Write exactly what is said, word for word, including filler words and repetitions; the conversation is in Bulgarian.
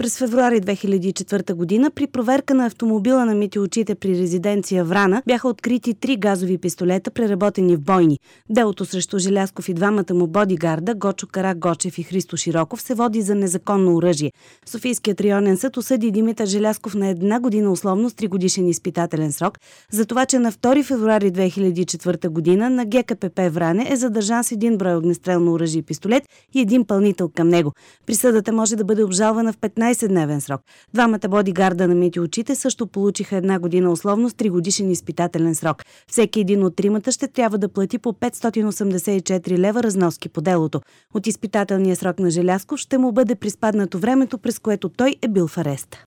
През февруари две хиляди и четвърта година при проверка на автомобила на Митьо Очите при резиденция Врана бяха открити три газови пистолета, преработени в бойни. Делото срещу Желязков и двамата му бодигарда Гочо Карагочев и Христо Широков се води за незаконно оръжие. Софийският районен съд осъди Димитър Желязков на една година условно с тригодишен изпитателен срок за това, че на втори февруари две хиляди и четвърта година на ГКПП Вране е задържан с един брой огнестрелно оръжие и пистолет и един пълнител към него. Присъдата може да бъде обжалвана в петнайсетдневен срок. Двамата бодигарда на Митьо Очите също получиха една година условно с тригодишен изпитателен срок. Всеки един от тримата ще трябва да плати по петстотин осемдесет и четири лева разноски по делото. От изпитателния срок на Желязков ще му бъде приспаднато времето, през което той е бил в ареста.